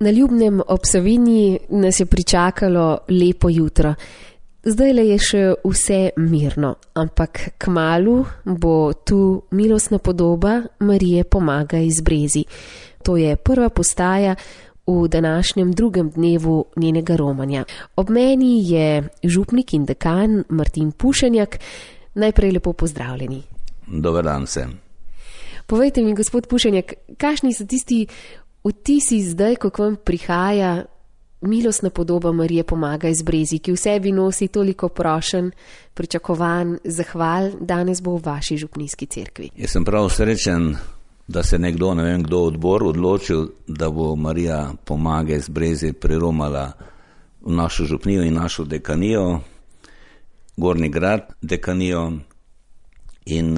Na Ljubnem ob Savinji nas je pričakalo lepo jutro. Zdajle je še vse mirno, ampak kmalu bo tu milostna podoba Marije Pomaga iz Brezij. To je prva postaja v današnjem drugem dnevu njenega romanja. Ob meni je župnik in dekan Martin Pušenjak. Najprej lepo pozdravljeni. Dober dan vsem. Povejte mi, gospod Pušenjak, kakšni so tisti vtisi zdaj, ko k vam prihaja milostna podoba Marije Pomaga iz Brezij, ki v sebi nosi toliko prošenj, pričakovanj, zahval, danes bo v vaši župnijski cerkvi? Jaz sem prav srečen, da se nekdo, ne vem kdo, odbor odločil, da bo Marija Pomaga iz Brezij priromala v našo župnijo in našo dekanijo, Gornji Grad dekanijo, in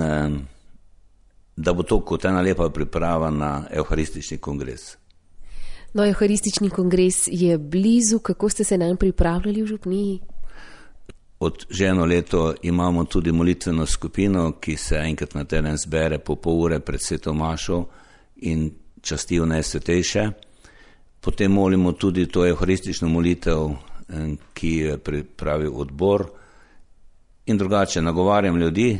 da bo to kot ena lepa priprava na evharistični kongres. No, evharistični kongres je blizu. Kako ste se nanj pripravljali v župniji? Od že eno leto imamo tudi molitveno skupino, ki se enkrat na teden zbere po pol ure pred sveto mašo in častijo najsvetejše. Potem molimo tudi to evharistično molitev, ki je pripravil odbor, in drugače nagovarjam ljudi,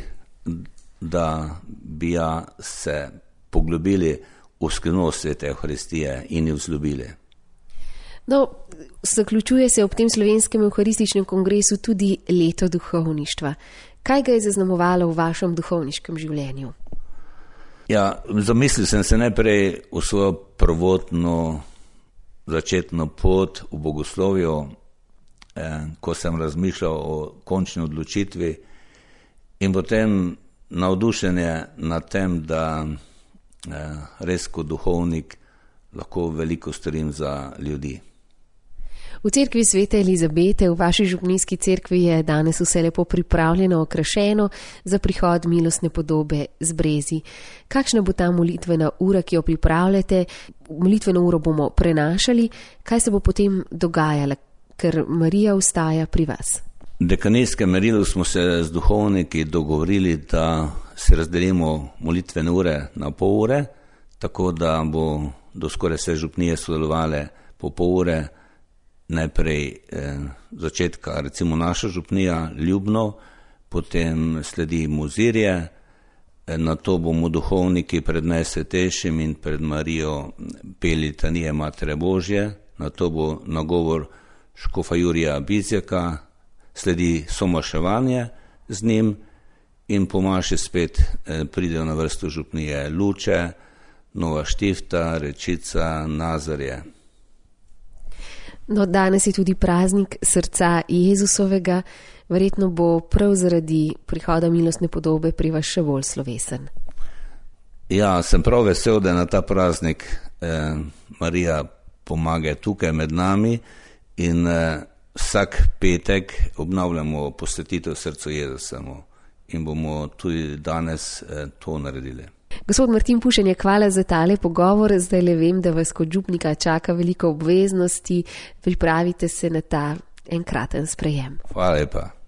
da bi se poglobili v skrivnost svete evharistije in jo vzljubili. No, zaključuje se ob tem slovenskem evharističnem kongresu tudi leto duhovništva. Kaj ga je zaznamovalo v vašem duhovniškem življenju? Ja, zamislil sem se najprej v svojo prvotno začetno pot v bogoslovju, ko sem razmišljal o končni odločitvi, in potem navdušenje nad tem, da res kot duhovnik lahko veliko storim za ljudi. V cerkvi svete Elizabete, v vaši župnijski cerkvi, je danes vse lepo pripravljeno, okrašeno za prihod milostne podobe z Brezij. Kakšna bo ta molitvena ura, ki jo pripravljate? Molitveno uro bomo prenašali. Kaj se bo potem dogajalo, ker Marija ostaja pri vas? V dekanijskem merilu smo se z duhovniki dogovorili, da se razdelimo molitvene ure na pol ure, tako da bo do skoraj vse župnije sodelovale po pol ure. Najprej začetka, recimo naša župnija Ljubno, potem sledi Mozirje, nato bomo duhovniki pred najsvetejšim in pred Marijo peli litanije Matere Božje, nato bo nagovor škofa Jurija Bizjaka, sledi somaševanje z njim in po maši spet pridejo na vrsto župnije Luče, Nova Štifta, Rečica, Nazarje. No, danes je tudi praznik srca Jezusovega. Verjetno bo prav zaradi prihoda milostne podobe pri vas še bolj slovesen. Ja, sem prav vesel, da je na ta praznik Marija Pomaga tukaj med nami in vsak petek obnavljamo posvetitev srcu Jezusovemu in bomo tudi danes to naredili. Gospod Martin Pušenjak, hvala za tale pogovor. Zdaj le vem, da vas kot župnika čaka veliko obveznosti. Pripravite se na ta enkraten sprejem. Hvala lepa.